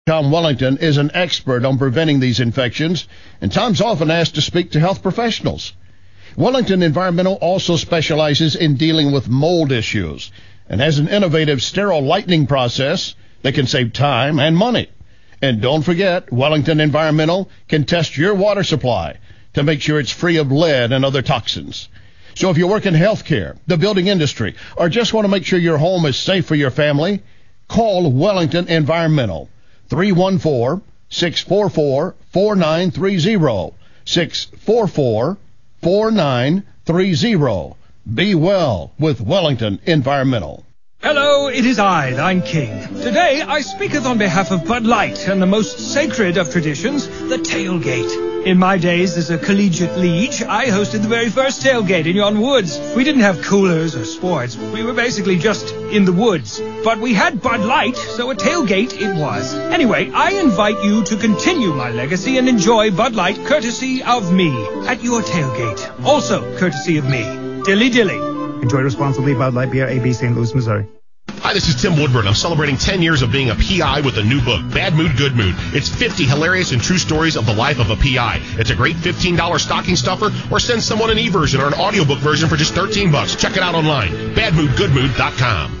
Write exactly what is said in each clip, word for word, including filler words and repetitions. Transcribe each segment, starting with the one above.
Tom Wellington is an expert on preventing these infections, and Tom's often asked to speak to health professionals. Wellington Environmental also specializes in dealing with mold issues and has an innovative sterile lightning process that can save time and money. And don't forget, Wellington Environmental can test your water supply to make sure it's free of lead and other toxins. So if you work in healthcare, the building industry, or just want to make sure your home is safe for your family, call Wellington Environmental. three one four, six four four, four nine three zero. six four four, four nine three zero. Be well with Wellington Environmental. Hello, it is I, thine king. Today I speaketh on behalf of Bud Light and the most sacred of traditions, the tailgate. In my days as a collegiate liege, I hosted the very first tailgate in yon woods. We didn't have coolers or sports. We were basically just in the woods. But we had Bud Light, so a tailgate it was. Anyway, I invite you to continue my legacy and enjoy Bud Light courtesy of me at your tailgate. Also courtesy of me. Dilly dilly. Enjoy responsibly. Bud Light Beer, A B, Saint Louis, Missouri. Hi, this is Tim Woodburn. I'm celebrating ten years of being a P I with a new book, Bad Mood, Good Mood. It's fifty hilarious and true stories of the life of a P I. It's a great fifteen dollars stocking stuffer, or send someone an e-version or an audiobook version for just thirteen bucks. Check it out online, bad mood good mood dot com.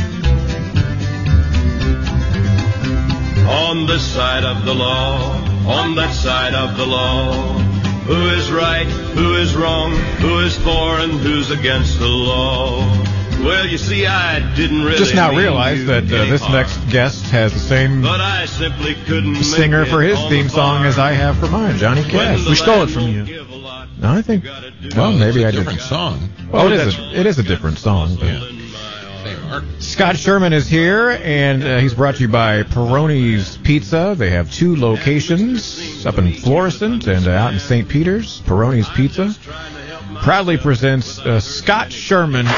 On this side of the law, on that side of the law, who is right, who is wrong, who is for and who's against the law? Well, you see, I didn't really just now realize that uh, this harm. next guest has the same but I simply couldn't singer for his theme song as I have for mine, Johnny Cash. We stole it from you. No, I think. Well, No, maybe it's a I different didn't. song. Well, it is. A, it is a different song. But. Yeah. Scott Sherman is here, and uh, he's brought to you by Peroni's Pizza. They have two locations, up in Florissant and uh, out in Saint Peters. Peroni's Pizza proudly presents uh, Scott Sherman.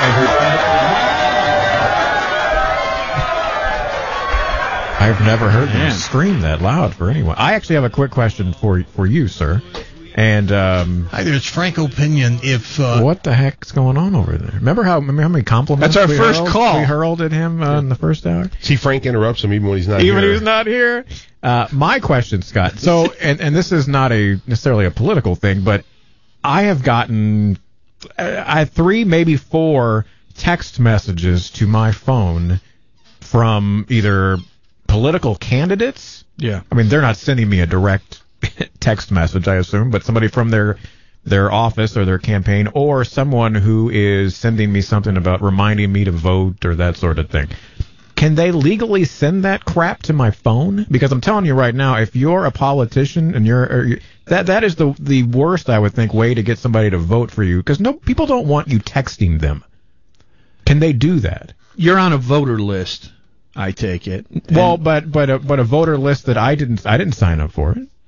I've never heard them scream that loud for anyone. I actually have a quick question for for you, sir. And um, Hi there, it's Franco Pinion. If uh, what the heck's going on over there? Remember how remember how many compliments That's our we first hurled, call. we hurled at him uh, in the first hour? See, Frank interrupts him even when he's not Even here. when he's not here. Uh, my question, Scott. So, and and this is not a necessarily a political thing, but I have gotten I have three, maybe four text messages to my phone from either political candidates. Yeah. I mean, they're not sending me a direct text message, I assume, but somebody from their their office or their campaign, or someone who is sending me something about reminding me to vote or that sort of thing. Can they legally send that crap to my phone? Because I'm telling you right now, if you're a politician and you're, or you that that is the the worst, I would think, way to get somebody to vote for you, because no people don't want you texting them. Can they do that? You're on a voter list, I take it. Well, but but a, but a voter list that I didn't I didn't sign up for it.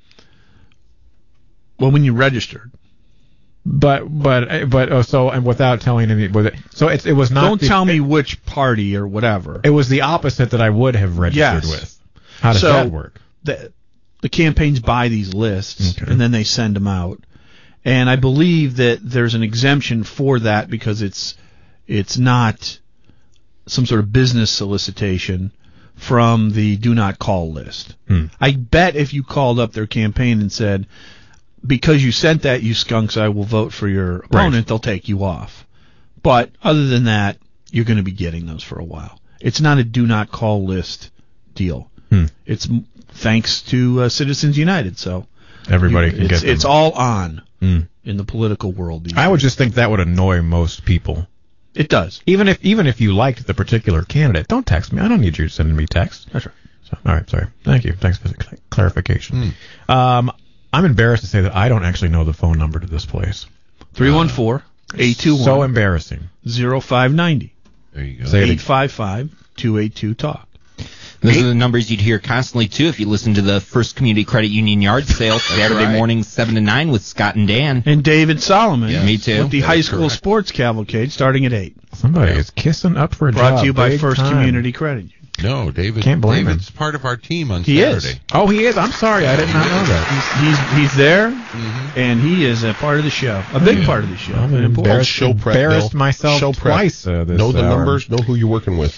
Well, when you registered. But but but oh, so and without telling any, was it, so it it was not. Don't the, tell me it, which party or whatever. It was the opposite that I would have registered yes. with. How does so that work? The the campaigns buy these lists Okay. and then they send them out, and I believe that there's an exemption for that because it's it's not some sort of business solicitation from the do not call list. Hmm. I bet if you called up their campaign and said, because you sent that, you skunks, I will vote for your opponent, Right. they'll take you off. But other than that, you're going to be getting those for a while. It's not a do not call list deal. Hmm. It's m- thanks to uh, Citizens United. So Everybody you, can it's, get them. It's all on Hmm. in the political world these I would days. just think that would annoy most people. It does. Even if even if you liked the particular candidate, don't text me. I don't need you sending me text. That's right. So, all right, sorry. Thank you. Thanks for the cl- clarification. Hmm. Um, I'm embarrassed to say that I don't actually know the phone number to this place. three one four, eight two So one, embarrassing. oh five nine there you go. Say it eight again. five five, two eight two talk. Those are the numbers you'd hear constantly, too, if you listen to the First Community Credit Union yard sale Saturday right. mornings, seven to nine with Scott and Dan. And David Solomon. Yeah, me too. With the That high is school correct. sports cavalcade starting at eight. Somebody is kissing up for a Brought job. to you by big First time. Community Credit Union. No, David. Can't blame David's part of our team on He is. Saturday. Oh, he is. I'm sorry. I did not know that. He's he's, he's there, Mm-hmm. and he is a part of the show, a big Yeah. part of the show. I'm An important- embarrassed, Show prep, embarrassed Bill. myself Show prep. twice uh, this Know the hour. numbers, know who you're working with.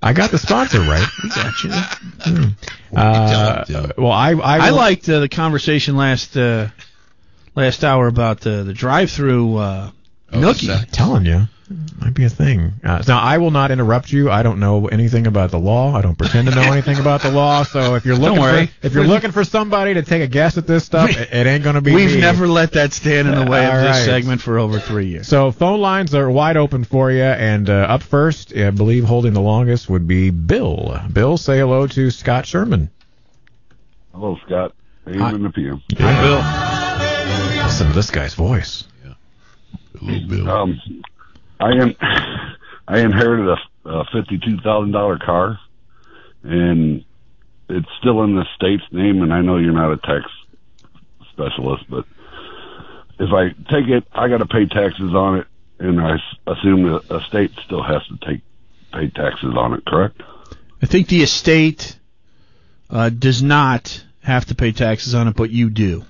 I got the sponsor right. We got you. Hmm. Uh, well, I I, I will- liked uh, the conversation last uh, last hour about uh, the drive-through uh, nookie. I'm telling you, might be a thing. Uh, now, I will not interrupt you. I don't know anything about the law. I don't pretend to know anything about the law. So if you're Don't looking worry. for if you're looking for somebody to take a guess at this stuff, it, it ain't going to be We've me. never let that stand in the way of All this right. segment for over three years. So phone lines are wide open for you, and uh, up first, I believe holding the longest would be Bill. Bill, say hello to Scott Sherman. Hello, Scott. A M and the P M. Hi, Bill. Listen to this guy's voice. Um, I in, I inherited a, a fifty-two thousand dollar car, and it's still in the state's name. And I know you're not a tax specialist, but if I take it, I got to pay taxes on it, and I s- assume the estate still has to take pay taxes on it. Correct? I think the estate uh, does not have to pay taxes on it, but you do.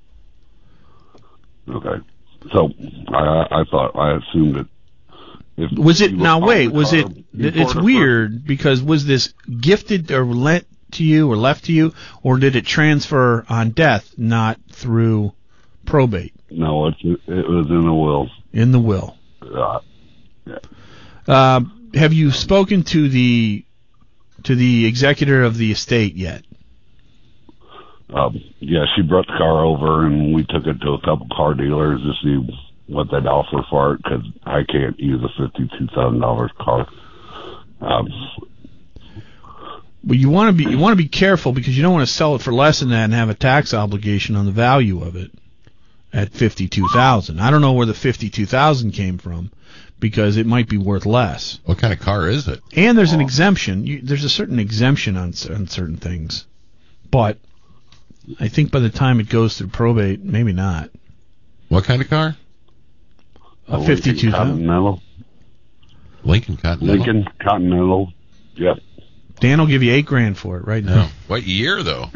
Okay. So I, I thought I assumed it. If Was it you now? bought Wait, the was car it? before It's the weird because was this gifted or lent to you or left to you, or did it transfer on death, not through probate? No, it's it was in the will. In the will. Uh, yeah. Uh, have you spoken to the to the executor of the estate yet? Um, yeah, she brought the car over, and we took it to a couple car dealers to see what they'd offer for it, because I can't use a fifty-two thousand dollars car. Um, But you want to be you want to be careful because you don't want to sell it for less than that and have a tax obligation on the value of it at fifty-two thousand. I don't know where the fifty-two thousand came from because it might be worth less. What kind of car is it? And there's an exemption. You, there's a certain exemption on, cer- on certain things, but I think by the time it goes through probate, maybe not. What kind of car? A fifty-two thousand. Continental. Lincoln Continental. Lincoln Continental. Yep. Dan will give you eight grand for it right now. What year, though?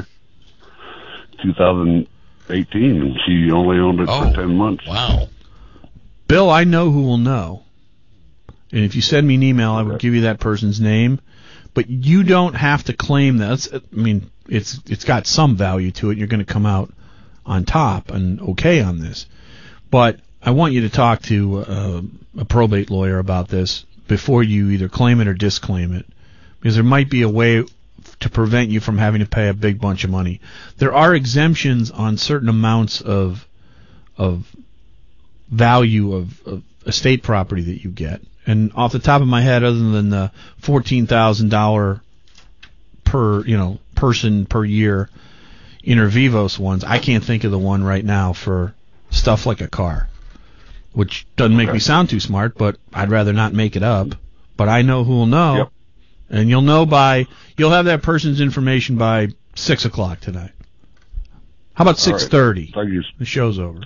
two thousand eighteen, and she only owned it Oh, for ten months. Wow. Bill, I know who will know. And if you send me an email, I will give you that person's name. But you don't have to claim that. It's- I mean, it's it's got some value to it. You're going to come out on top and okay on this. But I want you to talk to uh, a probate lawyer about this before you either claim it or disclaim it, because there might be a way to prevent you from having to pay a big bunch of money. There are exemptions on certain amounts of of value of, of estate property that you get. And off the top of my head, other than the fourteen thousand dollars per, you know, person per year inter vivos ones, I can't think of the one right now for stuff like a car, which doesn't make Okay. me sound too smart, but I'd rather not make it up. But I know who will know, Yep. and you'll know by, you'll have that person's information by six o'clock tonight. How about All right. six thirty? Thank you. The show's over.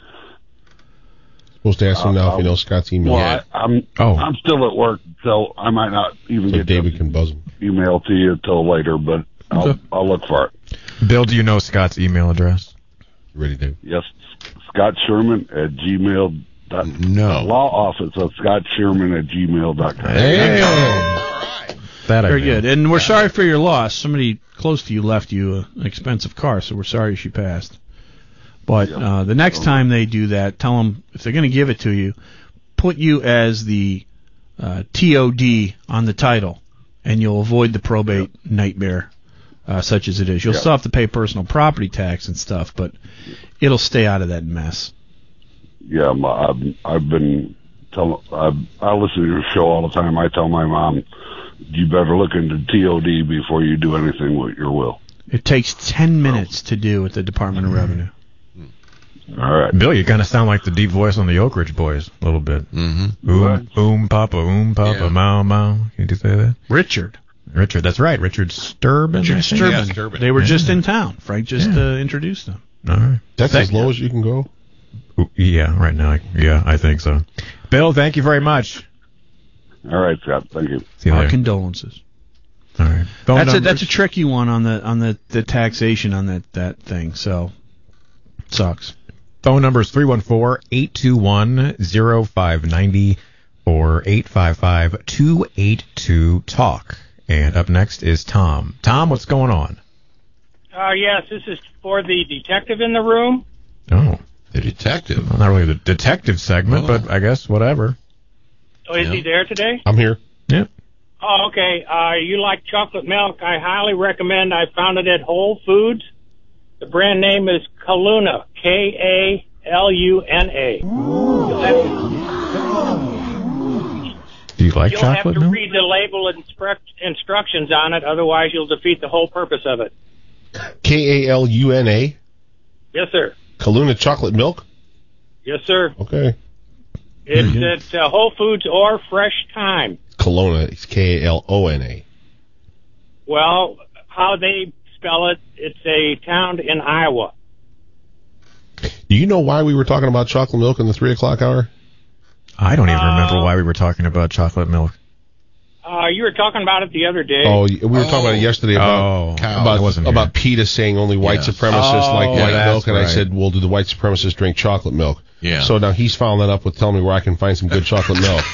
Supposed to ask him now if he knows Scott's email. Well, I, I'm Oh. I'm still at work, so I might not even So get David the can buzz him. email to you till later, but I'll, Okay. I'll look for it. Bill, do you know Scott's email address? Ready, David? Yes, Scott Sherman at gmail. Dot, No. Law office of Scott Sherman at gmail dot com. Hey. That I Very knew. good. And we're sorry for your loss. Somebody close to you left you a, an expensive car, so we're sorry she passed. But uh, the next time they do that, tell them if they're going to give it to you, put you as the uh, T O D on the title, and you'll avoid the probate nightmare, uh, such as it is. You'll Yep. still have to pay personal property tax and stuff, but it'll stay out of that mess. Yeah, my, I've, I've been telling. I, I listen to your show all the time. I tell my mom, you better look into T O D before you do anything with your will. It takes ten minutes to do at the Department of Revenue. All right. Bill, you kind of sound like the deep voice on the Oak Ridge Boys a little bit. Mm-hmm. Oom, oom, papa, oom, papa, Yeah. mow, mow. Can you say that? Richard. Richard, that's right. Richard Sturban. Richard I think? Sturban. Yeah, Sturban. They were Yeah. just in town. Frank just Yeah. uh, introduced them. All right. That's Thank- as low as you can go. Ooh, yeah, right now. I- Yeah, I think so. Bill, thank you very much. All right, Scott. Thank you. See you Our later. condolences. All right. Phone That's a numbers? that's a tricky one on the on the, the taxation on that, that thing. So sucks. Phone number is three one four, eight two one, zero five nine zero. or eight five five, two eight two, talk. And up next is Tom. Tom, what's going on? Uh, yes, this is for the detective in the room. Oh. The detective? Well, not really the detective segment, Oh. but I guess whatever. Oh, is Yeah. he there today? I'm here. Yep. Oh, okay. Uh, you like chocolate milk? I highly recommend. I found it at Whole Foods. The brand name is Kaluna, K A L U N A. Do you like You'll chocolate have to milk? read the label and inspec- instructions on it, otherwise you'll defeat the whole purpose of it. K A L U N A? Yes, sir. Kaluna chocolate milk? Yes, sir. Okay. It's at uh, Whole Foods or Fresh Time. Kelowna is K A L O N A. Well, how they spell it, it's a town in Iowa. Do you know why we were talking about chocolate milk in the three o'clock hour? I don't even Uh, remember why we were talking about chocolate milk. Uh, you were talking about it the other day. Oh, we were talking about it yesterday about Oh, I about, wasn't here. about PETA saying only white Yes. supremacists Oh, like white that's milk, and I right. said, well, do the white supremacists drink chocolate milk? Yeah. So now he's following that up with telling me where I can find some good chocolate milk.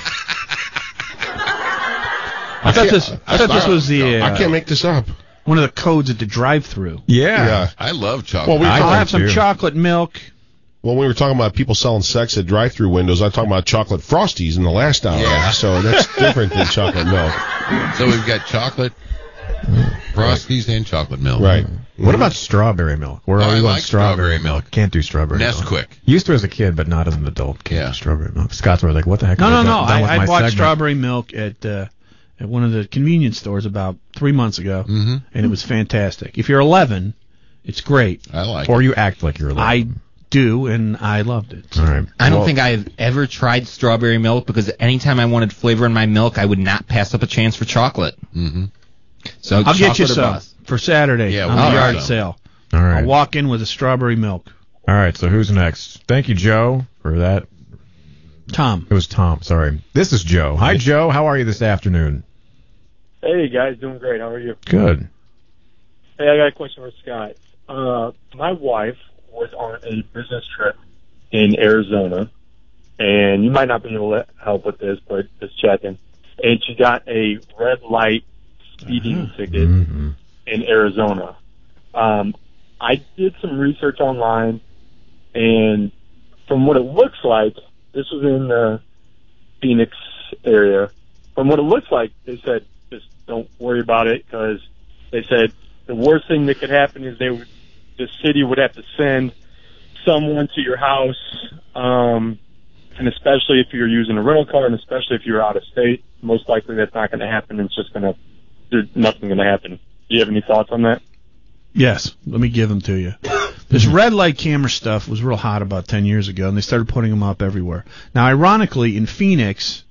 I thought this. I thought this was the. Uh, I can't make this up. one of the codes at the drive-through. Yeah. Yeah. I love chocolate. Well, we I I'll like have some too. chocolate milk. When we were talking about people selling sex at drive-through windows, I was talking about chocolate Frosties in the last hour. Yeah. So that's different than chocolate milk. So we've got chocolate, Frosties, and chocolate milk. Right. What about strawberry milk? Where are I we on like strawberry, strawberry milk. Can't do strawberry milk. Nesquik. Used to as a kid, but not as an adult. Can't Yeah. do strawberry milk. Scott's were like, what the heck? No, have no, I no. done, done with I, I my bought segment? strawberry milk at uh, at one of the convenience stores about three months ago, Mm-hmm. and it was fantastic. If you're eleven, it's great. I like Or it. you act like you're I eleven. do, and I loved it. All right. I don't Well, think I've ever tried strawberry milk because anytime I wanted flavor in my milk, I would not pass up a chance for chocolate. Mm-hmm. So I'll get you chocolate or some bust. for Saturday Yeah, on we'll the get yard some. sale. All right. I'll walk in with a strawberry milk. All right. So who's next? Thank you, Joe, for that. Tom. It was Tom. Sorry. This is Joe. Hi, Joe. How are you this afternoon? Hey guys, doing great. How are you? Good. Hey, I got a question for Scott. Uh, my wife was on a business trip in Arizona, and you might not be able to help with this, but just checking. And she got a red light speeding Uh-huh. ticket Mm-hmm. in Arizona. Um, I did some research online, and from what it looks like, this was in the Phoenix area. From what it looks like, they said just don't worry about it because they said the worst thing that could happen is they would, the city would have to send someone to your house, um, and especially if you're using a rental car, and especially if you're out of state, most likely that's not going to happen. It's just going to, there's nothing going to happen. Do you have any thoughts on that? Yes, let me give them to you. This red light camera stuff was real hot about ten years ago, and they started putting them up everywhere. Now, ironically, in Phoenix,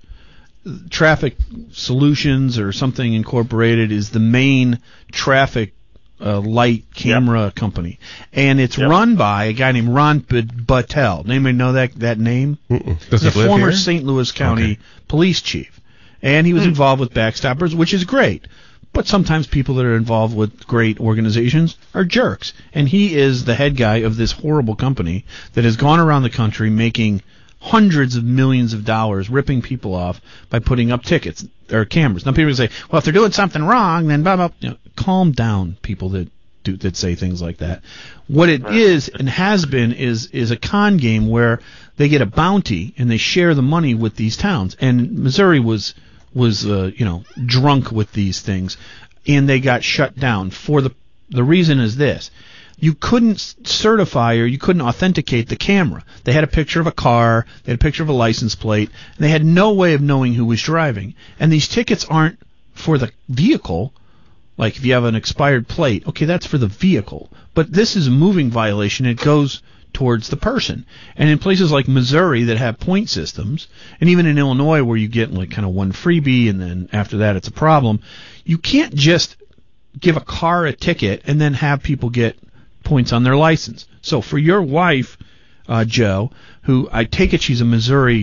Traffic Solutions or something incorporated is the main traffic uh, light camera yep. company, and it's yep. run by a guy named Ron Battelle. Anybody know that that name? Does He's he a live former here? Saint Louis County Okay. police chief, and he was Hmm. involved with Backstoppers, which is great. But sometimes people that are involved with great organizations are jerks. And he is the head guy of this horrible company that has gone around the country making hundreds of millions of dollars ripping people off by putting up tickets or cameras. Now people say, well, if they're doing something wrong, then blah, blah. You know, calm down, people that do that say things like that. What it is and has been is is a con game where they get a bounty and they share the money with these towns. And Missouri was was uh, you know drunk with these things, and they got shut down. For the the reason is this: you couldn't certify or you couldn't authenticate the camera. They had a picture of a car, they had a picture of a license plate, and they had no way of knowing who was driving. And these tickets aren't for the vehicle. Like if you have an expired plate, okay, that's for the vehicle. But this is a moving violation. It goes towards the person. And in places like Missouri that have point systems, and even in Illinois where you get like kind of one freebie and then after that it's a problem, you can't just give a car a ticket and then have people get points on their license. So for your wife, uh, Joe, who I take it she's a Missouri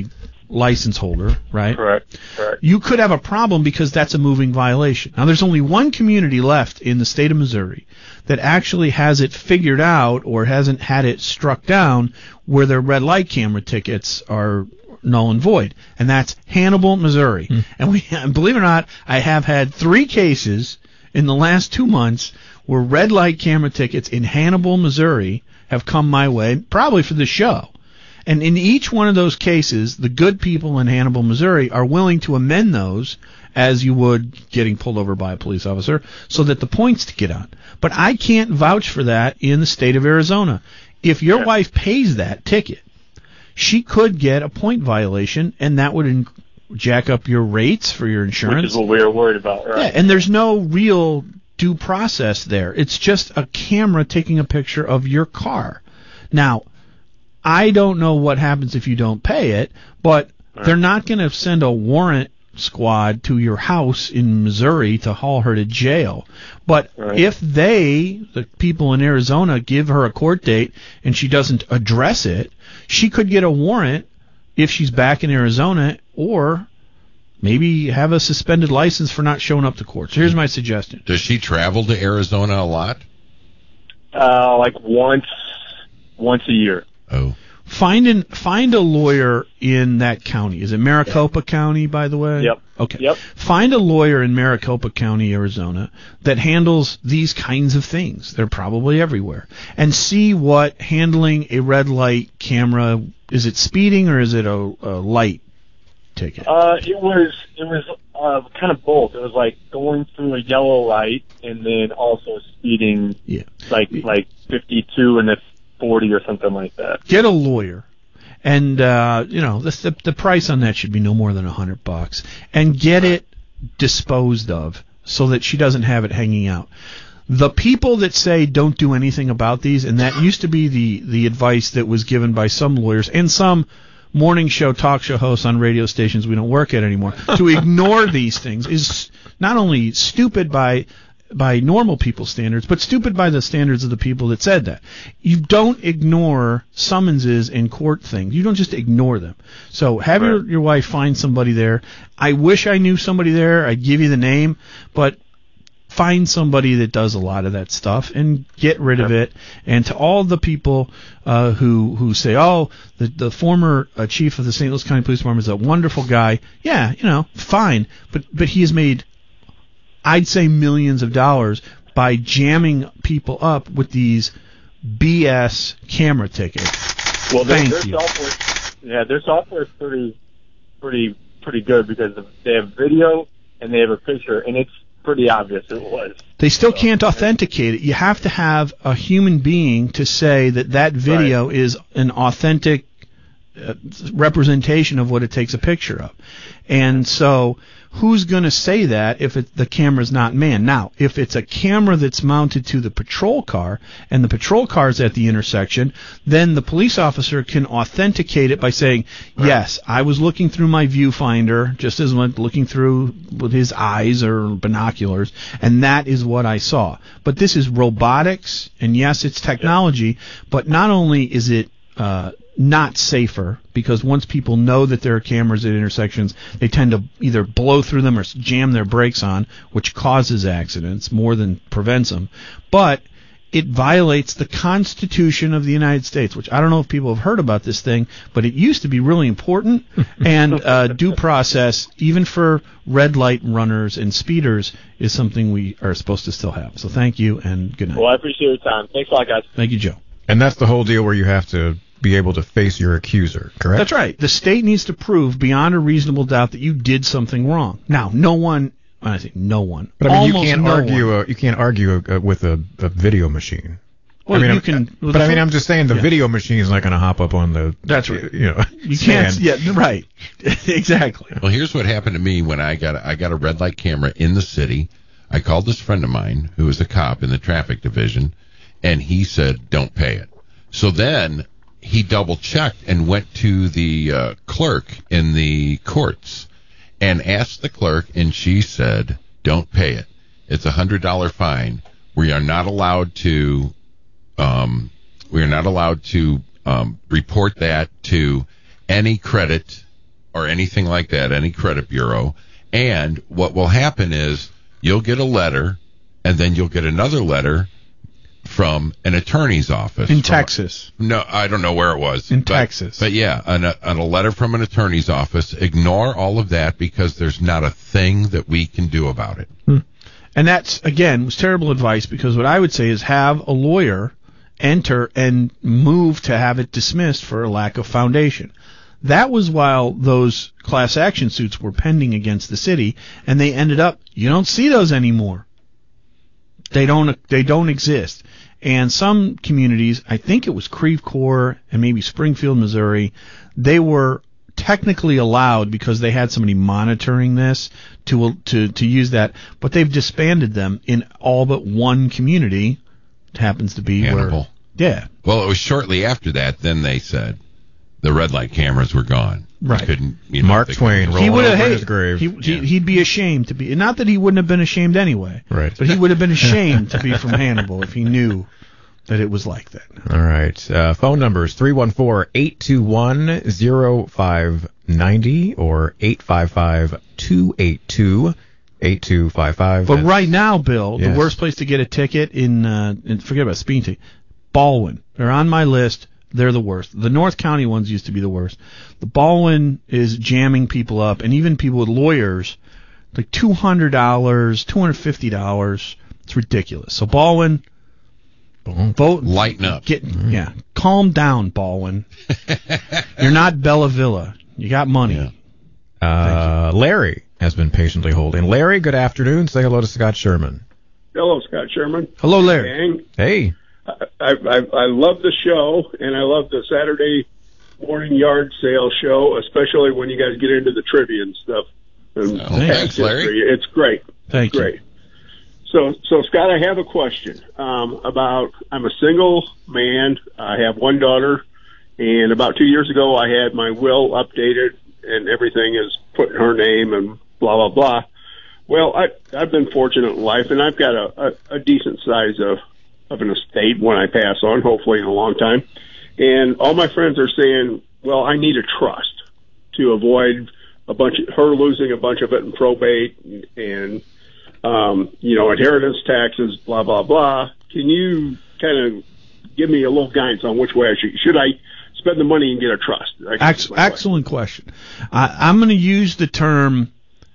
license holder, right? Correct. Correct. You could have a problem because that's a moving violation. Now, there's only one community left in the state of Missouri that actually has it figured out or hasn't had it struck down where their red light camera tickets are null and void, and that's Hannibal, Missouri. Mm. And we, believe it or not, I have had three cases in the last two months where red light camera tickets in Hannibal, Missouri have come my way, probably for the show. And in each one of those cases, the good people in Hannibal, Missouri are willing to amend those as you would getting pulled over by a police officer so that the points to get on. But I can't vouch for that in the state of Arizona. If your yeah. wife pays that ticket, she could get a point violation, and that would in- jack up your rates for your insurance. Which is what we were worried about, right? Yeah, and there's no real due process there. It's just a camera taking a picture of your car. Now, I don't know what happens if you don't pay it, but right. they're not going to send a warrant squad to your house in Missouri to haul her to jail. But right. if they, the people in Arizona, give her a court date and she doesn't address it, she could get a warrant if she's back in Arizona, or maybe have a suspended license for not showing up to court. So here's my suggestion. Does she travel to Arizona a lot? Uh, like once, once a year. Oh. Find an, find a lawyer in that county. Is it Maricopa yeah. County, by the way? Yep. Okay. Yep. Find a lawyer in Maricopa County, Arizona, that handles these kinds of things. They're probably everywhere. And see what handling a red light camera, is it speeding or is it a, a light ticket? Uh, it was it was uh, kind of both. It was like going through a yellow light and then also speeding, yeah. like like fifty-two and a forty or something like that. Get a lawyer, and uh, you know the, the the price on that should be no more than a hundred bucks, and get it disposed of so that she doesn't have it hanging out. The people that say don't do anything about these, and that used to be the the advice that was given by some lawyers and some morning show talk show hosts on radio stations we don't work at anymore, to ignore these things is not only stupid by by normal people's standards, but stupid by the standards of the people that said that. You don't ignore summonses and court things. You don't just ignore them. So have right. your, your wife find somebody there. I wish I knew somebody there. I'd give you the name, but find somebody that does a lot of that stuff and get rid of it. And to all the people uh, who who say, oh, the, the former uh, chief of the Saint Louis County Police Department is a wonderful guy. Yeah, you know, fine. But but he has made, I'd say, millions of dollars by jamming people up with these B S camera tickets. Well, their, Thank their you. software, yeah, their software is pretty, pretty, pretty good because they have video and they have a picture, and it's pretty obvious it was. They still so, can't authenticate it. You have to have a human being to say that that video right. is an authentic uh, representation of what it takes a picture of. And so who's going to say that if it, the camera's not manned? Now, if it's a camera that's mounted to the patrol car and the patrol car's at the intersection, then the police officer can authenticate it by saying, right. yes, I was looking through my viewfinder, just as much looking through with his eyes or binoculars, and that is what I saw. But this is robotics, and yes, it's technology, but not only is it uh, not safer, because once people know that there are cameras at intersections, they tend to either blow through them or jam their brakes on, which causes accidents more than prevents them. But it violates the Constitution of the United States, which I don't know if people have heard about this thing, but it used to be really important. And uh, due process, even for red light runners and speeders, is something we are supposed to still have. So thank you, and good night. Well, I appreciate your time. Thanks a lot, guys. Thank you, Joe. And that's the whole deal where you have to be able to face your accuser, correct? That's right. The state needs to prove beyond a reasonable doubt that you did something wrong. Now, no one, when I say no one, but I mean, you can't no argue. A, you can't argue a, a, with a, a video machine. Well, I mean, you I'm, can. But I mean, I'm just saying the yeah. video machine is not going to hop up on the. That's right. You know, you can't. stand. Yeah, right. Exactly. Well, here's what happened to me when I got I got a red light camera in the city. I called this friend of mine who was a cop in the traffic division, and he said, "Don't pay it." So then he double checked and went to the uh, clerk in the courts and asked the clerk, and she said, "Don't pay it. It's a hundred dollar fine. We are not allowed to, um, we are not allowed to um, report that to any credit or anything like that, any credit bureau. And what will happen is you'll get a letter, and then you'll get another letter from an attorney's office. In from, Texas. No, I don't know where it was. In but, Texas. But yeah, on a, on a letter from an attorney's office. Ignore all of that because there's not a thing that we can do about it. Hmm. And that's, again, was terrible advice, because what I would say is have a lawyer enter and move to have it dismissed for a lack of foundation. That was while those class action suits were pending against the city, and they ended up, you don't see those anymore. They don't, they don't exist. And some communities, I think it was Creve Coeur and maybe Springfield, Missouri, they were technically allowed, because they had somebody monitoring this, to to to use that, but they've disbanded them in all but one community. It happens to be Hannibal. Where, yeah. Well, it was shortly after that. Then they said the red light cameras were gone. Right. They couldn't, you know, Mark they Twain couldn't- rolling He would have over in hated his grave. He, he, he'd be ashamed to be. Not that he wouldn't have been ashamed anyway. Right. But he would have been ashamed to be from Hannibal if he knew that it was like that. All right. Uh, phone numbers three one four, eight two one, zero five nine zero or eight five five, two eight two, eight two five five. But right now, Bill, Yes. the worst place to get a ticket in, uh, in forget about speeding ticket, Baldwin. They're on my list. They're the worst. The North County ones used to be the worst. The Baldwin is jamming people up, and even people with lawyers, like two hundred dollars, two hundred fifty dollars. It's ridiculous. So Baldwin, vote. Lighten up. Get, yeah, calm down, Baldwin. You're not Bella Villa. You got money. Uh, Larry has been patiently holding. Larry, good afternoon. Say hello to Scott Sherman. Hello, Scott Sherman. Hello, Larry. Gang. Hey. I, I, I love the show, and I love the Saturday morning yard sale show, especially when you guys get into the trivia and stuff. And Oh, thanks, Larry. history. It's great. Thank it's great. So, so Scott, I have a question um, about. I'm a single man. I have one daughter, and about two years ago, I had my will updated, and everything is put in her name, and blah blah blah. Well, I, I've been fortunate in life, and I've got a, a, a decent size of of an estate when I pass on, hopefully in a long time. And all my friends are saying, well, I need a trust to avoid a bunch of her losing a bunch of it in probate and, and um, you know, inheritance taxes, blah, blah, blah. Can you kind of give me a little guidance on which way I should, should I spend the money and get a trust? I guess Ex- is my excellent question. I, I'm going to use the term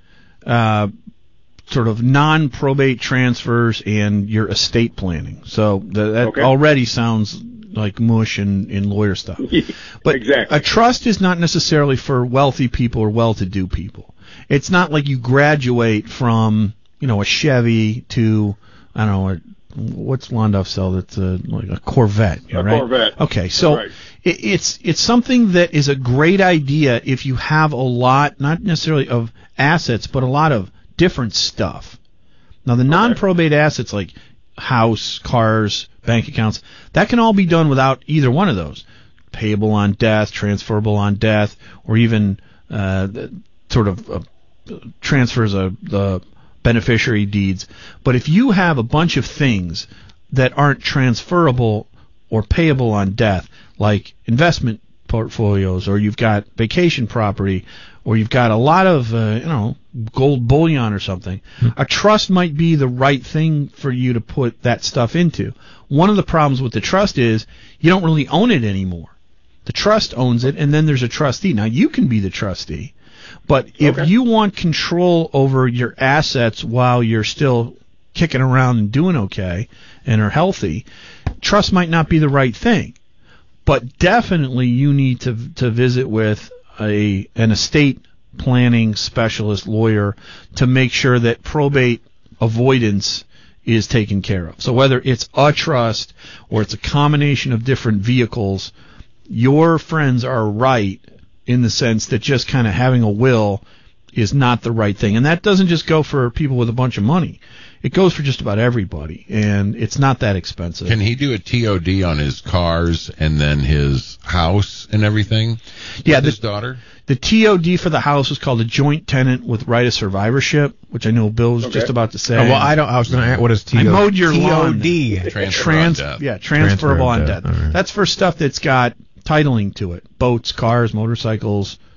uh, sort of non-probate transfers and your estate planning. So the, that Okay. already sounds like mush and, and lawyer stuff. question. But Exactly. a trust is not necessarily for wealthy people or well-to-do people. It's not like you graduate from, you know, a Chevy to, I don't know, a, what's Londoff sell that's a, like a Corvette, A right? Corvette. Okay, so Right. it, it's it's something that is a great idea if you have a lot, not necessarily of assets, but a lot of different stuff. Now, the non-probate assets like house, cars, bank accounts, that can all be done without either one of those. Payable on death, transferable on death, or even uh, the- sort of uh, transfers of the beneficiary deeds. But if you have a bunch of things that aren't transferable or payable on death, like investment portfolios, or you've got vacation property, or you've got a lot of, uh, you know, gold bullion or something, a trust might be the right thing for you to put that stuff into. One of the problems with the trust is you don't really own it anymore. The trust owns it, and then there's a trustee. Now, you can be the trustee, but if Okay. you want control over your assets while you're still kicking around and doing okay and are healthy, trust might not be the right thing. But definitely you need to to visit with a an estate planning specialist lawyer to make sure that probate avoidance is taken care of. So whether it's a trust or it's a combination of different vehicles, your friends are right in the sense that just kind of having a will is not the right thing. And that doesn't just go for people with a bunch of money. It goes for just about everybody, and it's not that expensive. Can he do a T O D on his cars and then his house and everything? Yeah, with the- his daughter. The T O D for the house is called a joint tenant with right of survivorship, which I know Bill was Okay. just about to say. Oh, well, I don't. I was going to ask what is T O D? I mowed your T O lawn. D. Transfer on Trans- death. Yeah, transferable Transfer on on death. death. All right. That's for stuff that's got titling to it: boats, cars, motorcycles,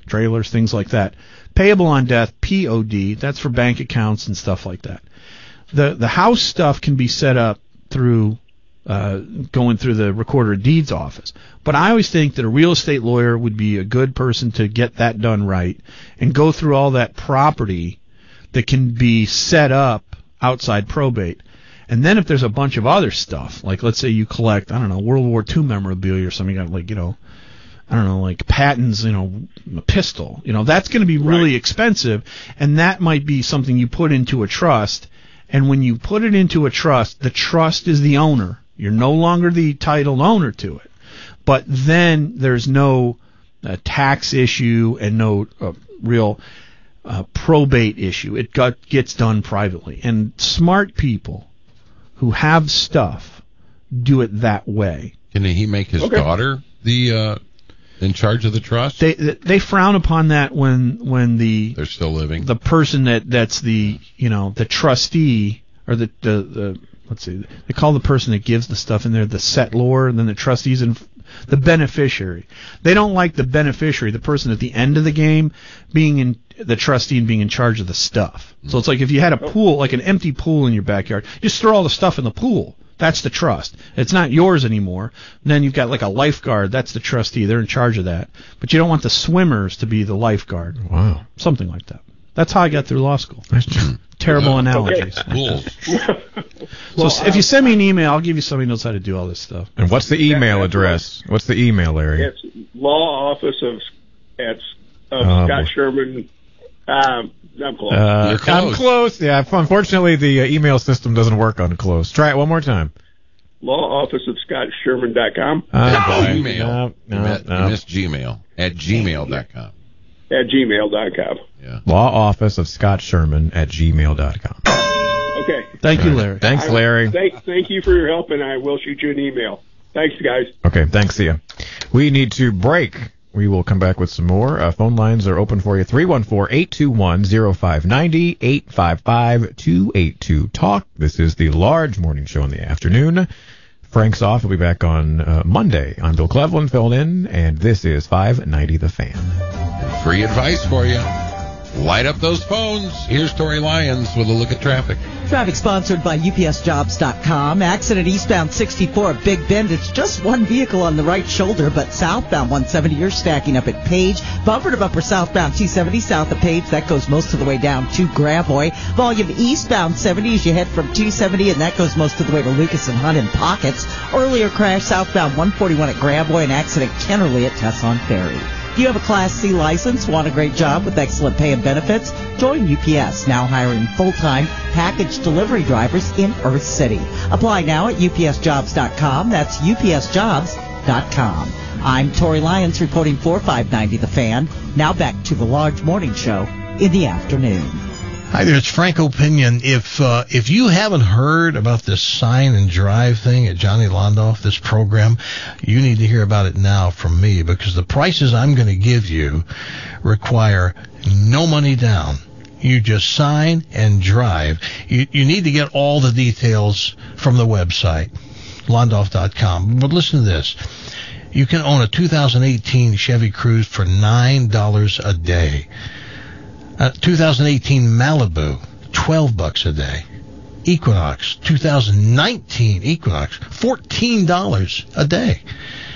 trailers, things like that. Payable on death, P O D, that's for bank accounts and stuff like that. The the house stuff can be set up through uh, going through the Recorder of Deeds office. But I always think that a real estate lawyer would be a good person to get that done right and go through all that property that can be set up outside probate. And then if there's a bunch of other stuff, like let's say you collect, I don't know, World War Two memorabilia or something, you got like, you know, I don't know, like Patton's, you know, a pistol, you know, that's going to be really right. expensive, and that might be something you put into a trust. And when you put it into a trust, the trust is the owner. You're no longer the titled owner to it. But then there's no uh, tax issue and no uh, real uh, probate issue. It got, gets done privately. And smart people who have stuff do it that way. Can he make his okay. daughter the uh, in charge of the trust? They they frown upon that when when the they're still living. The person that, that's the you know the trustee or the, the the let's see they call the person that gives the stuff in there the settlor, and then the trustees and the beneficiary. They don't like the beneficiary, the person at the end of the game, being in the trustee and being in charge of the stuff. So it's like if you had a pool, like an empty pool in your backyard, just throw all the stuff in the pool. That's the trust. It's not yours anymore. And then you've got like a lifeguard. That's the trustee. They're in charge of that. But you don't want the swimmers to be the lifeguard. Wow. Something like that. That's how I got through law school. Terrible analogies. Cool. So well, if you send me an email, I'll give you somebody who knows how to do all this stuff. And what's the email yeah, address? Right. What's the email, Larry? It's law office of at of oh, Scott boy. Sherman. Um, I'm close. Uh, You're close. I'm close. Yeah. Unfortunately, the uh, email system doesn't work on close. Try it one more time. Law office of Scott Sherman dot com. Uh, Gmail. No, no, you, missed, no. you missed Gmail at gmail dot com. At gmail dot com. Yeah. Law office of Scott Sherman at gmail dot com. Okay. Thank you, Larry. Thanks, Larry. I, thank, thank you for your help, and I will shoot you an email. Thanks, guys. Okay, thanks, see ya. We need to break. We will come back with some more. Uh, phone lines are open for you. three one four, eight two one, zero five nine zero, eight five five, two eight two, talk. This is the large morning show in the afternoon. Frank's off. He'll be back on uh, Monday. I'm Bill Cleveland, filled in, and this is five ninety The Fan. Free advice for you. Light up those phones. Here's Tori Lyons with a look at traffic. Traffic sponsored by U P S Jobs dot com. Accident eastbound sixty-four at Big Bend. It's just one vehicle on the right shoulder, but southbound one seventy, you're stacking up at Page. Bumper to bumper southbound two seventy south of Page. That goes most of the way down to Gravois. Volume eastbound seventy as you head from two seventy, and that goes most of the way to Lucas and Hunt in Pockets. Earlier crash southbound one forty-one at Gravois, and accident Kennerly at Tesson Ferry. Do you have a Class C license? Want a great job with excellent pay and benefits? Join U P S, now hiring full-time package delivery drivers in Earth City. Apply now at U P S Jobs dot com. That's U P S Jobs dot com. I'm Tori Lyons reporting for five ninety The Fan. Now back to the large morning show in the afternoon. Hi there, it's Franco Pinion. If uh, if you haven't heard about this sign and drive thing at Johnny Londoff, this program, you need to hear about it now from me, because the prices I'm going to give you require no money down. You just sign and drive. You, you need to get all the details from the website, Londoff dot com. But listen to this. You can own a two thousand eighteen Chevy Cruze for nine dollars a day. Uh, two thousand eighteen Malibu, twelve bucks a day. Equinox, two thousand nineteen Equinox, fourteen dollars a day.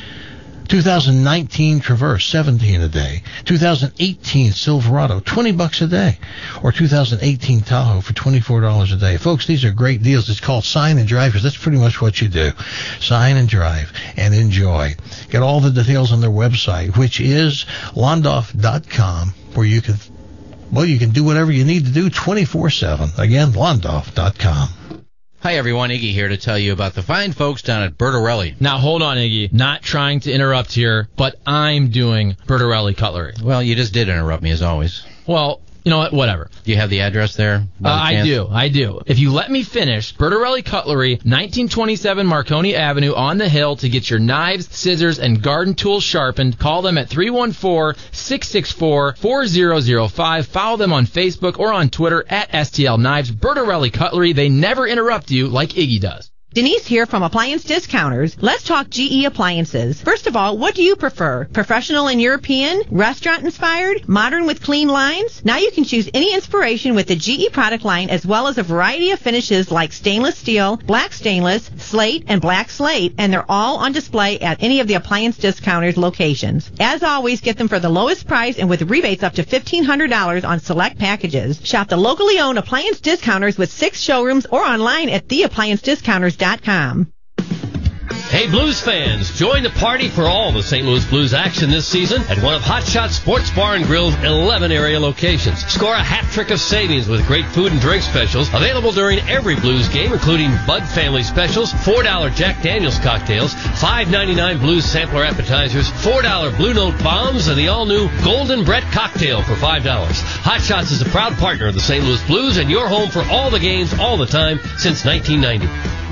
two thousand nineteen Traverse, seventeen a day. two thousand eighteen Silverado, twenty bucks a day. Or two thousand eighteen Tahoe for twenty-four dollars a day. Folks, these are great deals. It's called Sign and Drive, because that's pretty much what you do. Sign and drive and enjoy. Get all the details on their website, which is Londoff dot com, where you can Well, you can do whatever you need to do twenty-four seven. Again, Londoff dot com. Hi, everyone. Iggy here to tell you about the fine folks down at Bertorelli. Now, hold on, Iggy. Not trying to interrupt here, but I'm doing Bertorelli Cutlery. Well, you just did interrupt me, as always. Well, you know what? Whatever. Do you have the address there? Uh, I do. I do. If you let me finish, Bertorelli Cutlery, nineteen twenty-seven Marconi Avenue on the Hill, to get your knives, scissors, and garden tools sharpened. Call them at three one four, six six four, four zero zero five. Follow them on Facebook or on Twitter at S T L Knives. Bertorelli Cutlery, they never interrupt you like Iggy does. Denise here from Appliance Discounters. Let's talk G E appliances. First of all, what do you prefer? Professional and European? Restaurant inspired? Modern with clean lines? Now you can choose any inspiration with the G E product line as well as a variety of finishes like stainless steel, black stainless, slate, and black slate, and they're all on display at any of the Appliance Discounters locations. As always, get them for the lowest price and with rebates up to fifteen hundred dollars on select packages. Shop the locally owned Appliance Discounters with six showrooms or online at the appliance discounters dot com. Hey Blues fans, join the party for all the Saint Louis Blues action this season at one of Hot Shot Sports Bar and Grill's eleven area locations. Score a hat trick of savings with great food and drink specials available during every Blues game, including Bud Family Specials, four dollar Jack Daniels cocktails, five ninety-nine Blues sampler appetizers, four dollar Blue Note bombs, and the all-new Golden Brett cocktail for five dollars. Hot Shots is a proud partner of the Saint Louis Blues and your home for all the games all the time since nineteen ninety.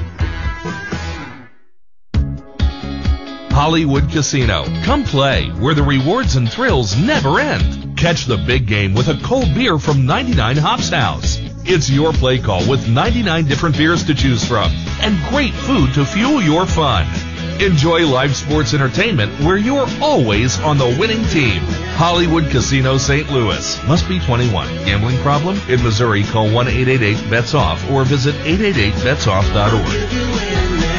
Hollywood Casino. Come play, where the rewards and thrills never end. Catch the big game with a cold beer from ninety-nine Hops House. It's your play call with ninety-nine different beers to choose from and great food to fuel your fun. Enjoy live sports entertainment where you're always on the winning team. Hollywood Casino Saint Louis. Must be twenty-one. Gambling problem? In Missouri, call one eight eight eight bets off or visit eight eight eight bets off dot org.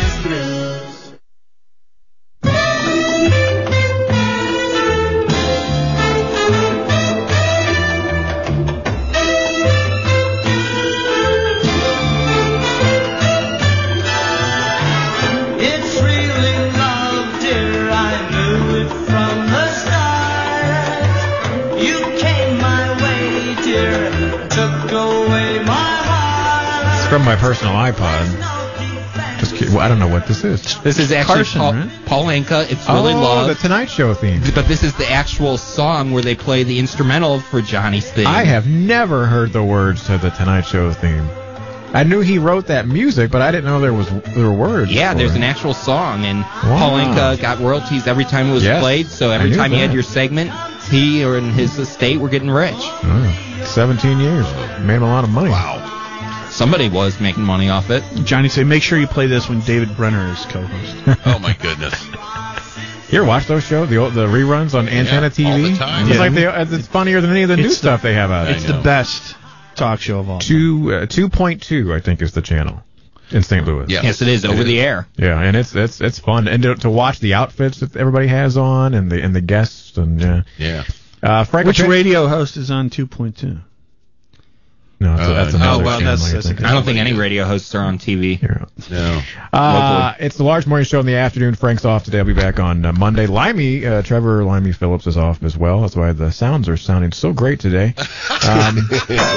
From my personal iPod. Just kidding. Well, I don't know what this is. This is actually Carson, Paul, right? Paul Anka. It's really oh, love. the Tonight Show theme. But this is the actual song where they play the instrumental for Johnny's theme. I have never heard the words to the Tonight Show theme. I knew he wrote that music, but I didn't know there was there were words. Yeah, for there's it. an actual song, and Wow. Paul Anka got royalties every time it was Yes, played. So I every knew time you that. had your segment, he or in his estate were getting rich. Oh, seventeen years. Made him a lot of money. Wow. Somebody was making money off it. Johnny say, make sure you play this when David Brenner is co-host. Oh my goodness. You ever watch those shows, the old, the reruns on Antenna T V? all the time. It's Yeah. like they, it's funnier than any of the new It's stuff they have out. It's the best talk show of all. Two uh, two point two, I think, is the channel in Saint Louis. Yes, yes it is over the air. Yeah, and it's it's it's fun, and to, to watch the outfits that everybody has on, and the and the guests, and uh, yeah. Uh, Frank Which O'Pin- radio host is on two point two? No, that's, Uh, that's no. another Oh, well, channel. that's, you're that's thinking. I don't think any radio hosts are on T V. No. Uh, it's the Large Morning Show in the afternoon. Frank's off today. I'll be back on uh, Monday. Limey, uh, Trevor Limey Phillips is off as well. That's why the sounds are sounding so great today. Um,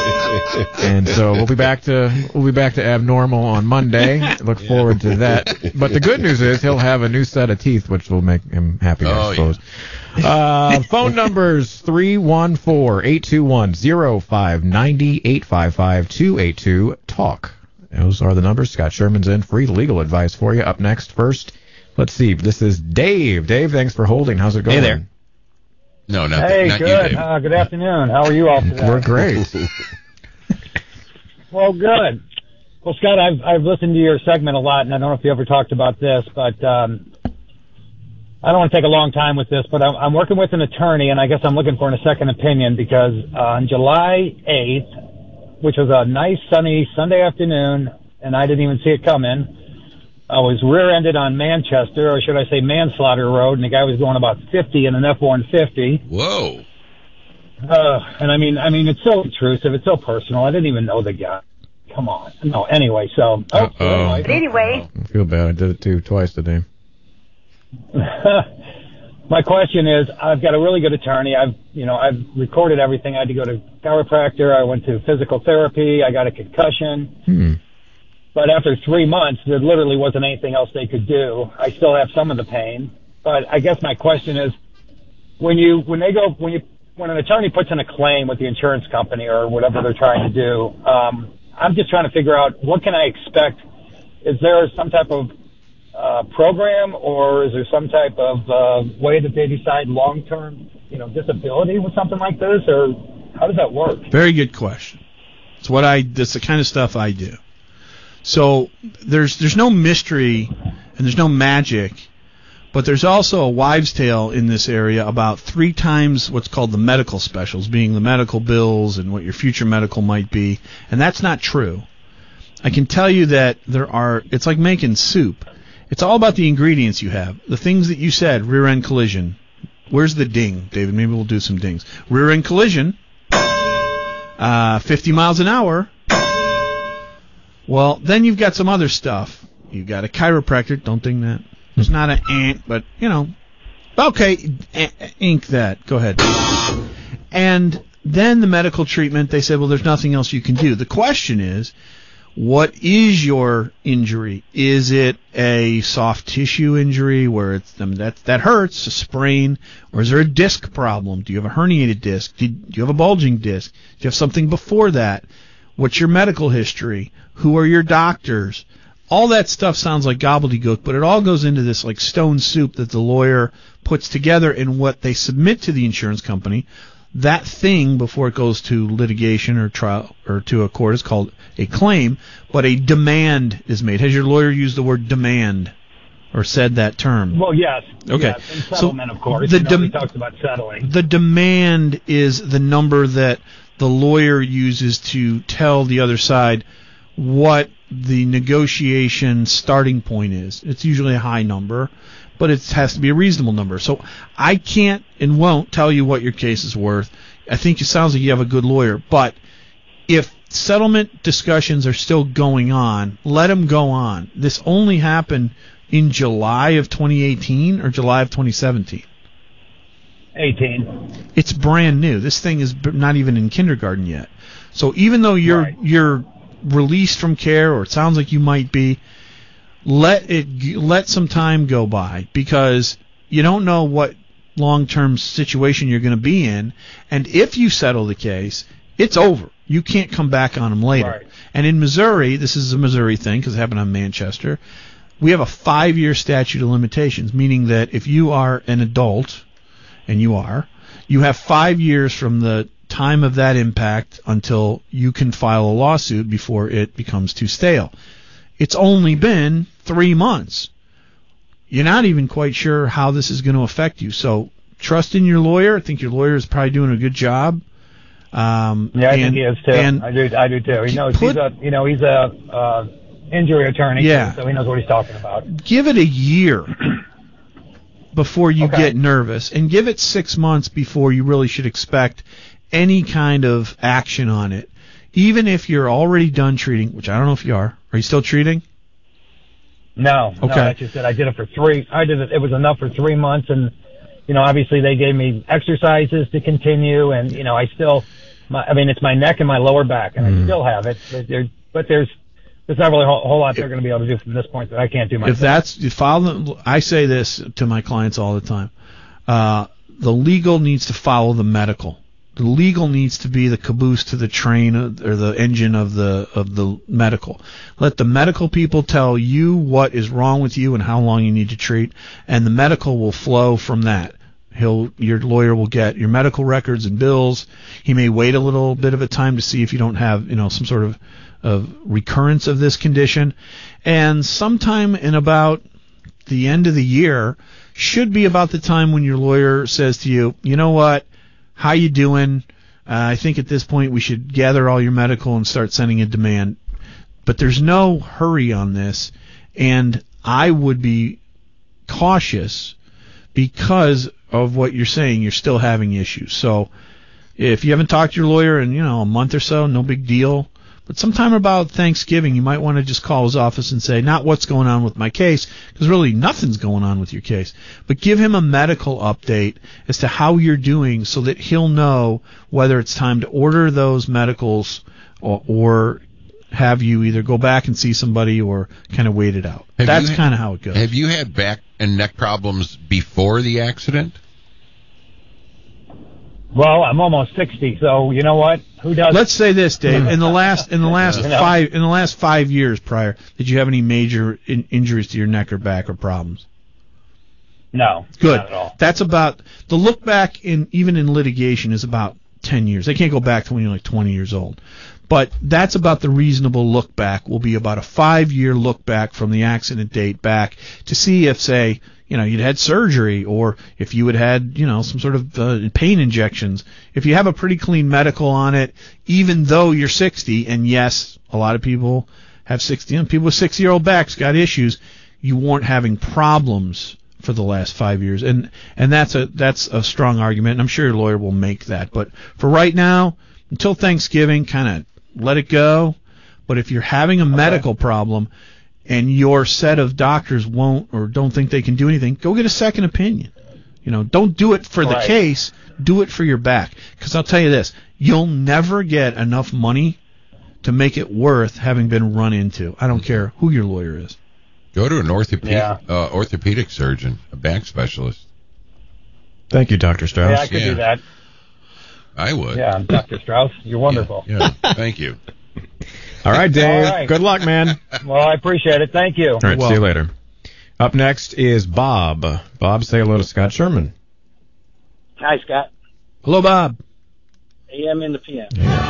and so we'll be back to we'll be back to abnormal on Monday. Look forward to that. But the good news is he'll have a new set of teeth, which will make him happy, I Oh, suppose. Uh, phone numbers three one four, eight two one, zero five nine zero, eight five five, two eight two, talk. Those are the numbers. Scott Sherman's in. Free legal advice for you. Up next, first, let's see. This is Dave. Dave, thanks for holding. How's it going? Hey there. No, not, Hey, not you, good. Dave. Uh, good afternoon. How are you all today? We're great. Well, good. Well, Scott, I've I've listened to your segment a lot, and I don't know if you ever talked about this, but um, I don't want to take a long time with this, but I'm, I'm working with an attorney, and I guess I'm looking for a second opinion because uh, on July eighth, which was a nice sunny Sunday afternoon, and I didn't even see it coming, I was rear-ended on Manchester, or should I say Manslaughter Road, and the guy was going about fifty in an F one fifty. Whoa. Uh, and I mean, I mean, it's so intrusive. It's so personal. I didn't even know the guy. Come on. No, anyway, so. Oh, Uh-oh. anyway. anyway. I feel bad. I did it too twice today. My question is, I've got a really good attorney. I've, you know, I've recorded everything. I had to go to chiropractor. I went to physical therapy. I got a concussion. Hmm. But after three months, there literally wasn't anything else they could do. I still have some of the pain. But I guess my question is, when you, when they go, when you, when an attorney puts in a claim with the insurance company or whatever they're trying to do, um, I'm just trying to figure out what can I expect. Is there some type of uh, program, or is there some type of uh, way that they decide long-term, you know, disability with something like this, or how does that work? Very good question. It's what I. That's the kind of stuff I do. So there's there's no mystery and there's no magic, but there's also a wives' tale in this area about three times what's called the medical specials, being the medical bills and what your future medical might be, and that's not true. I can tell you that there are, it's like making soup. It's all about the ingredients you have. The things that you said, rear end collision. Where's the ding, David? Maybe we'll do some dings. Rear end collision, uh, fifty miles an hour. Well, then you've got some other stuff. You've got a chiropractor. Don't ding that. It's not an ant, but, you know. Okay, a- ink that. Go ahead. And then the medical treatment, they said, well, there's nothing else you can do. The question is, what is your injury? Is it a soft tissue injury where it's I mean, that that hurts, a sprain, or is there a disc problem? Do you have a herniated disc? Do you have a bulging disc? Do you have something before that? What's your medical history? Who are your doctors? All that stuff sounds like gobbledygook, but it all goes into this like stone soup that the lawyer puts together in what they submit to the insurance company. That thing, before it goes to litigation or trial or to a court, is called a claim, but a demand is made. Has your lawyer used the word demand or said that term? Well, yes. Okay. Yes. And settlement, So of course. the You know, dem- he talks about settling. The demand is the number that the lawyer uses to tell the other side what the negotiation starting point is. It's usually a high number, but it has to be a reasonable number. So I can't and won't tell you what your case is worth. I think it sounds like you have a good lawyer, but if settlement discussions are still going on, let them go on. This only happened in July of twenty eighteen or July of twenty seventeen? eighteen. It's brand new. This thing is b- not even in kindergarten yet. So even though you're Right. you're released from care, or it sounds like you might be, let it let some time go by, because you don't know what long-term situation you're going to be in, and if you settle the case, it's over. You can't come back on them later. Right. And in Missouri, this is a Missouri thing because it happened on Manchester, we have a five-year statute of limitations, meaning that if you are an adult, and you are, you have five years from the time of that impact until you can file a lawsuit before it becomes too stale. It's only been three months. You're not even quite sure how this is going to affect you. So trust in your lawyer. I think your lawyer is probably doing a good job. Um, Yeah, I and, think he is too. And I do. I do too. He knows put- he's a, you know, he's a uh, injury attorney. Yeah. So he knows what he's talking about. give it a year before you Okay. get nervous, and give it six months before you really should expect any kind of action on it. Even if you're already done treating, which I don't know if you are. Are you still treating? No. No, Okay. that's just it. I did it for three. I did it. It was enough for three months, and you know, obviously they gave me exercises to continue, and you know, I still, my, I mean, it's my neck and my lower back, and Mm. I still have it. But, there, but there's there's not really a whole, whole lot they're going to be able to do from this point that I can't do myself. If that's you follow, I say this to my clients all the time. Uh, the legal needs to follow the medical. The legal needs to be the caboose to the train or the engine of the of the medical. Let the medical people tell you what is wrong with you and how long you need to treat, and the medical will flow from that. He'll your lawyer will get your medical records and bills. He may wait a little bit of a time to see if you don't have, you know, some sort of of recurrence of this condition, and sometime in about the end of the year should be about the time when your lawyer says to you, you know what, how you doing? Uh, I think at this point we should gather all your medical and start sending a demand. But there's no hurry on this, and I would be cautious because of what you're saying. You're still having issues. So if you haven't talked to your lawyer in, you know, a month or so, no big deal. But sometime about Thanksgiving, you might want to just call his office and say, not what's going on with my case, because really nothing's going on with your case, but give him a medical update as to how you're doing so that he'll know whether it's time to order those medicals or, or have you either go back and see somebody or kind of wait it out. Have That's you- kind of how it goes. Have you had back and neck problems before the accident? Well, I'm almost sixty, so you know what? Who does? Let's say this, Dave. In the last in the last You know. five in the last five years prior, did you have any major in, injuries to your neck or back or problems? No. Good. Not at all. That's about the look back in even in litigation is about ten years. They can't go back to when you're like twenty years old. But that's about the reasonable look back. Will be about a five-year look back from the accident date back to see if, say, you know, you'd had surgery or if you had had, you know, some sort of uh, pain injections. If you have a pretty clean medical on it, even though you're sixty, and yes, a lot of people have sixty, you know, people with sixty-year-old backs got issues, you weren't having problems for the last five years. And and that's a that's a strong argument, and I'm sure your lawyer will make that. But for right now, until Thanksgiving, kind of let it go. But if you're having a okay. medical problem and your set of doctors won't or don't think they can do anything, go get a second opinion. You know, don't do it for right. the case, do it for your back. Because I'll tell you this, you'll never get enough money to make it worth having been run into. I don't care who your lawyer is. Go to an orthopedic, Yeah. uh, orthopedic surgeon, a back specialist. Thank you, Doctor Strauss. Yeah, I could Yeah. do that. I would. Yeah, Doctor Strauss, you're wonderful. Yeah, yeah. Thank you. All right, Dave. All right. Good luck, man. Well, I appreciate it. Thank you. All right, see you later. Up next is Bob. Bob, say hello to Scott Sherman. Hi, Scott. Hello, Bob. A M in the P M.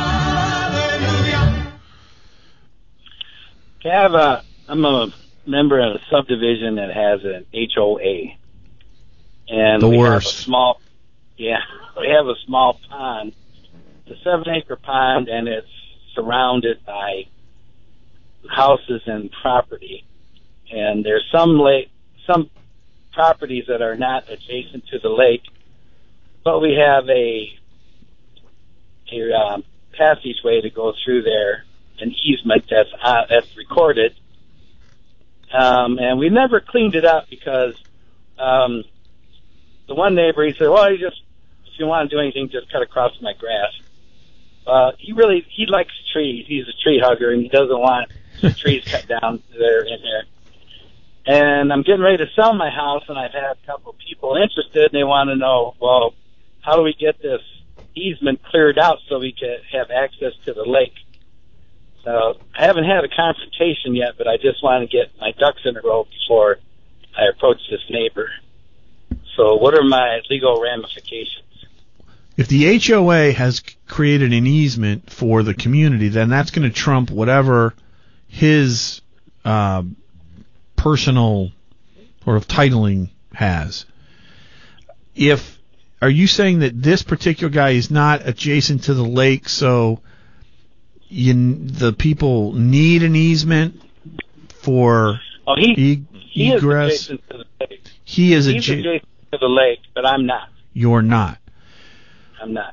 Okay, I have a, I'm a member of a subdivision that has an H O A. And The we worst. have a small, yeah, we have a small pond. It's a seven acre pond, and it's surrounded by houses and property. And there's some lake, some properties that are not adjacent to the lake, but we have a a um, passageway to go through there, an easement that's uh, that's recorded, um, and we never cleaned it up because um, the one neighbor, he said, "Well, you just if you want to do anything, just cut across my grass." Uh, he really he likes trees. He's a tree hugger, and he doesn't want trees cut down there in there. And I'm getting ready to sell my house, and I've had a couple of people interested, and they want to know, well, how do we get this easement cleared out so we can have access to the lake? So I haven't had a confrontation yet, but I just want to get my ducks in a row before I approach this neighbor. So what are my legal ramifications? If the H O A has created an easement for the community, then that's going to trump whatever his uh, personal sort of titling has. If are you saying that this particular guy is not adjacent to the lake, so you, the people need an easement for oh, he, e- he egress? is adjacent to the lake. He is He's adja- adjacent to the lake, but I'm not. You're not. I'm not.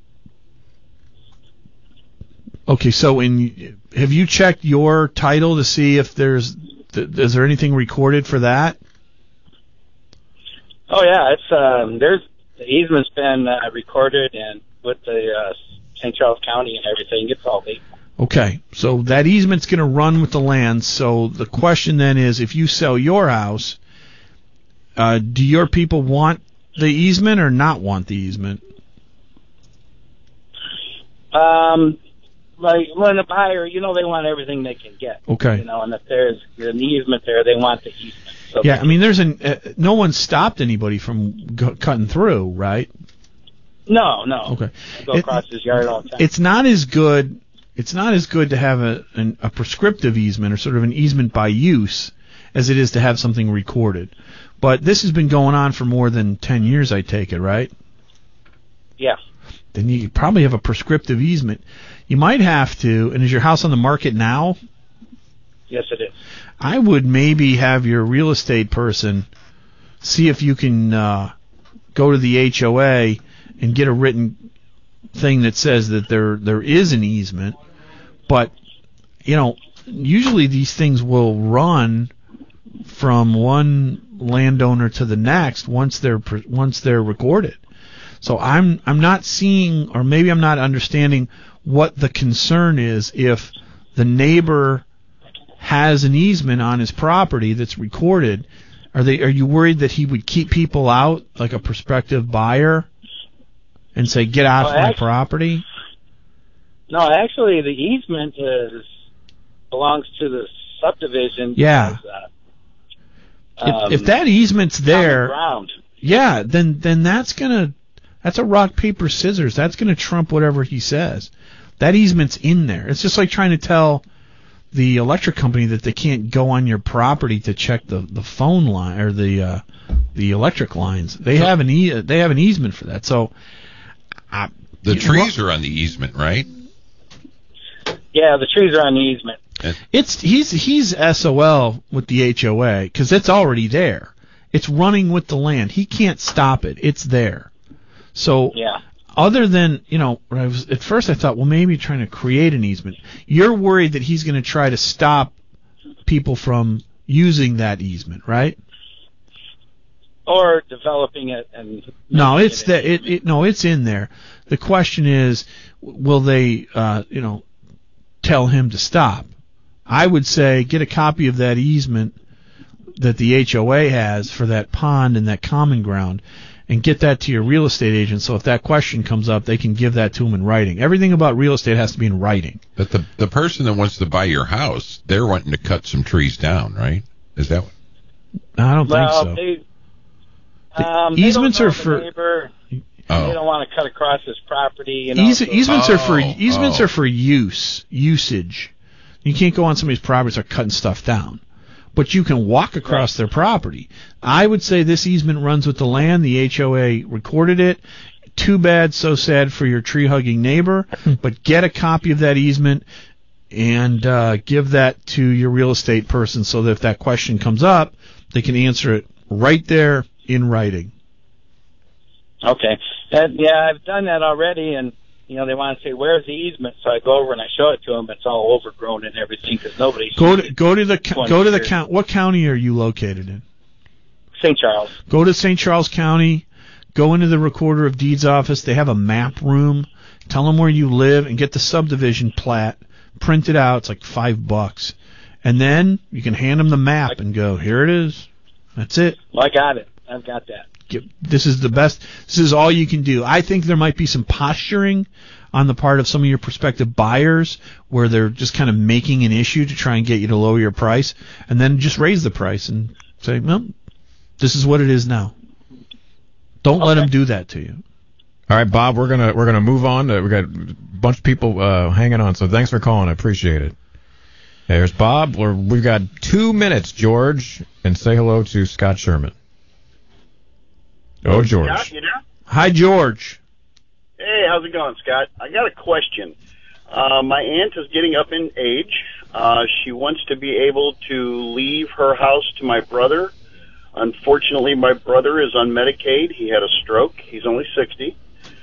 Okay, so in have you checked your title to see if there's th- is there anything recorded for that? Oh yeah, it's um, there's the easement's been uh, recorded and with the uh, Saint Charles County and everything. It's all legal. Okay, so that easement's going to run with the land. So the question then is, if you sell your house, uh, do your people want the easement or not want the easement? Um, like when a buyer, you know, they want everything they can get. Okay. You know, and if there's an easement there, they want the easement. So Yeah, I mean, there's an uh, no one stopped anybody from go- cutting through, right? No, no. Okay. I go It- across his yard all the time. It's not as good. It's not as good to have a an, a prescriptive easement or sort of an easement by use as it is to have something recorded. But this has been going on for more than ten years, I take it, right? Yeah. Then you probably have a prescriptive easement. You might have to. And is your house on the market now? Yes, it is. I would maybe have your real estate person see if you can uh, go to the H O A and get a written thing that says that there there is an easement. But, you know, usually these things will run from one landowner to the next once they're once they're recorded. So I'm I'm not seeing, or maybe I'm not understanding what the concern is if the neighbor has an easement on his property that's recorded. Are they? Are you worried that he would keep people out, like a prospective buyer, and say, "Get out Well, of my actually- property"? No, actually, the easement is belongs to the subdivision. Yeah. because, uh, If, if um, that easement's there, ground. yeah, then then that's gonna that's a rock paper scissors. That's gonna trump whatever he says. That easement's in there. It's just like trying to tell the electric company that they can't go on your property to check the, the phone line or the uh, the electric lines. They have an e- they have an easement for that. So I, the trees are on the easement, right? Yeah, the trees are on the easement. It's he's he's S O L with the H O A because it's already there. It's running with the land. He can't stop it. It's there. So yeah. Other than, you know, when I was at first I thought, well, maybe you're trying to create an easement. You're worried that he's going to try to stop people from using that easement, right? Or developing it and no, it's that it, it no, it's in there. The question is, will they, uh, you know, tell him to stop? I would say get a copy of that easement that the H O A has for that pond and that common ground, and get that to your real estate agent. So if that question comes up, they can give that to him in writing. Everything about real estate has to be in writing. But the the person that wants to buy your house, they're wanting to cut some trees down, right? Is that? What? I don't well, think so. They, um, the easements they don't are know the for. Neighbor. Oh. They don't want to cut across his property. You know, Eas- so. easements oh, are for easements oh. are for use usage. You can't go on somebody's property and start cutting stuff down. But you can walk across their property. I would say this easement runs with the land. The H O A recorded it. Too bad, so sad for your tree-hugging neighbor. But get a copy of that easement and uh, give that to your real estate person so that if that question comes up, they can answer it right there in writing. Okay. That, yeah, I've done that already, and you know they want to say where's the easement, so I go over and I show it to them. It's all overgrown and everything because nobody's Go to go to the co- go to the years. count. What county are you located in? Saint Charles. Go to Saint Charles County. Go into the Recorder of Deeds office. They have a map room. Tell them where you live and get the subdivision plat. Print it out. It's like five bucks, and then you can hand them the map and go, here it is. That's it. Well, I got it. I've got that. This is the best. This is all you can do. I think there might be some posturing on the part of some of your prospective buyers where they're just kind of making an issue to try and get you to lower your price, and then just raise the price and say, well, this is what it is now. Don't okay. let them do that to you. All right, Bob, we're gonna we're gonna move on. We got a bunch of people uh, hanging on, so thanks for calling. I appreciate it. There's Bob. We're, we've got two minutes, George, and say hello to Scott Sherman. Oh, George. Scott, you there? Hi, George. Hey, how's it going, Scott? I got a question. Uh, my aunt is getting up in age. Uh, she wants to be able to leave her house to my brother. Unfortunately, my brother is on Medicaid. He had a stroke. He's only sixty.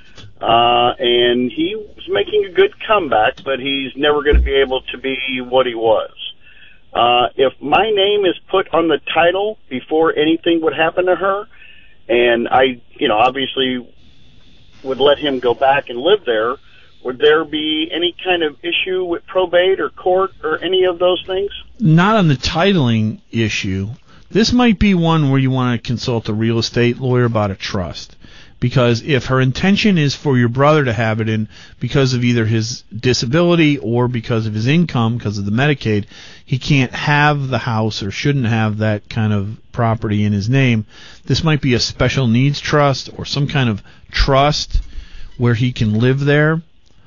Uh, and he was making a good comeback, but he's never going to be able to be what he was. Uh, if my name is put on the title before anything would happen to her, and I, you know, obviously would let him go back and live there, would there be any kind of issue with probate or court or any of those things? Not on the titling issue. This might be one where you want to consult a real estate lawyer about a trust. Because if her intention is for your brother to have it in because of either his disability or because of his income, because of the Medicaid, he can't have the house or shouldn't have that kind of property in his name. This might be a special needs trust or some kind of trust where he can live there.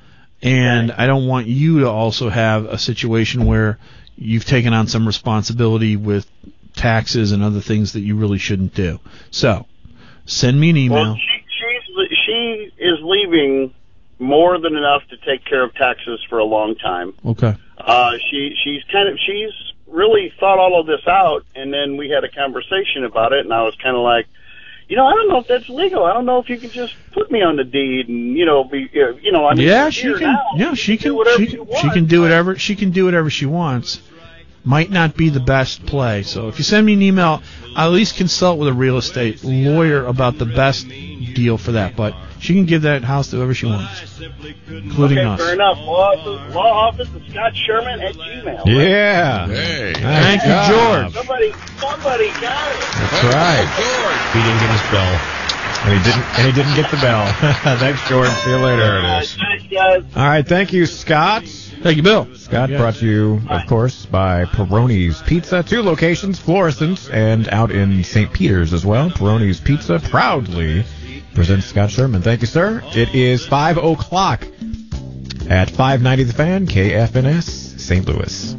And I don't want you to also have a situation where you've taken on some responsibility with taxes and other things that you really shouldn't do. So, send me an email. Well, she, she's, she is leaving more than enough to take care of taxes for a long time. Okay. Uh, she she's kind of she's really thought all of this out, and then we had a conversation about it, and I was kind of like, you know, I don't know if that's legal. I don't know if you can just put me on the deed and you know be you know I mean yeah she can now, yeah she can do she, can, she can do whatever she can do whatever she wants. Might not be the best play. So if you send me an email, I'll at least consult with a real estate lawyer about the best deal for that. But she can give that house to whoever she wants, including okay, us. Fair enough. Law office, law office of Scott Sherman at Gmail. Right? Yeah. Hey. Thank you, George. Somebody, somebody got it. That's right. George. He didn't get his bell. And he didn't and he didn't get the bell. Thanks, George. See you later. There it is. Thanks, guys. All right, thank you, Scott. Thank you, Bill. Scott brought to you, of course, by Peroni's Pizza. Two locations, Florissant and out in Saint Peter's as well. Peroni's Pizza proudly presents Scott Sherman. Thank you, sir. It is five o'clock. at five ninety The Fan, K F N S, Saint Louis.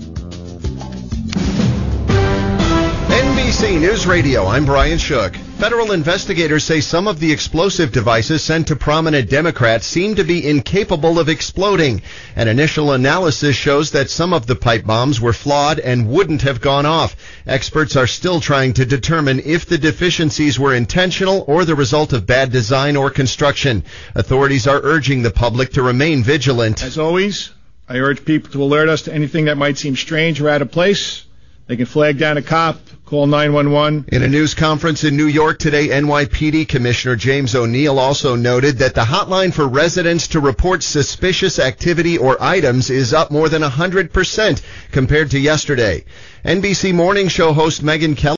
N B C News Radio, I'm Brian Shook. Federal investigators say some of the explosive devices sent to prominent Democrats seem to be incapable of exploding. An initial analysis shows that some of the pipe bombs were flawed and wouldn't have gone off. Experts are still trying to determine if the deficiencies were intentional or the result of bad design or construction. Authorities are urging the public to remain vigilant. As always, I urge people to alert us to anything that might seem strange or out of place. They can flag down a cop, call nine one one. In a news conference in New York today, N Y P D Commissioner James O'Neill also noted that the hotline for residents to report suspicious activity or items is up more than one hundred percent compared to yesterday. N B C Morning Show host Megyn Kelly